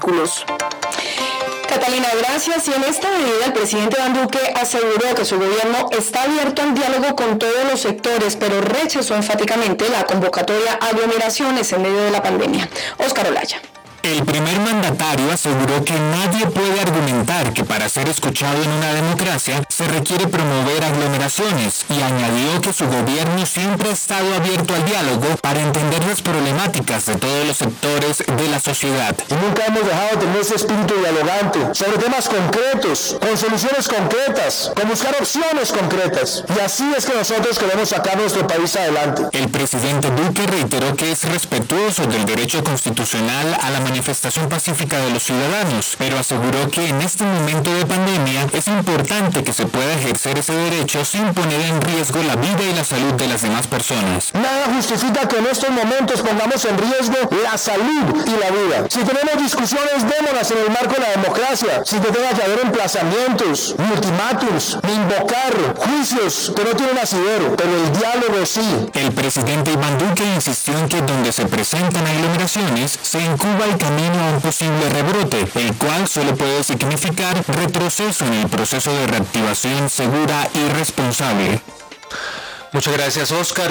Catalina, gracias. Y en esta medida el presidente Iván Duque aseguró que su gobierno está abierto al diálogo con todos los sectores, pero rechazó enfáticamente la convocatoria a aglomeraciones en medio de la pandemia. Óscar Olaya. El primer mandatario aseguró que nadie puede argumentar que para ser escuchado en una democracia se requiere promover aglomeraciones y añadió que su gobierno siempre ha estado abierto al diálogo para entender las problemáticas de todos los sectores de la sociedad. Y nunca hemos dejado de tener ese espíritu dialogante sobre temas concretos, con soluciones concretas, con buscar opciones concretas. Y así es que nosotros queremos sacar nuestro país adelante. El presidente Duque reiteró que es respetuoso del derecho constitucional a la manifestación pacífica de los ciudadanos, pero aseguró que en este momento de pandemia es importante que se pueda ejercer ese derecho sin poner en riesgo la vida y la salud de las demás personas. Nada justifica que en estos momentos pongamos en riesgo la salud y la vida. Si tenemos discusiones, démoslas en el marco de la democracia, sin que tenga que haber emplazamientos, ultimátums, ni invocar juicios que no tienen asidero, pero el diálogo sí. El presidente Iván Duque insistió en que donde se presentan aglomeraciones se incuba el camino a un posible rebrote, el cual solo puede significar retroceso en el proceso de reactivación segura y responsable. Muchas gracias, Óscar.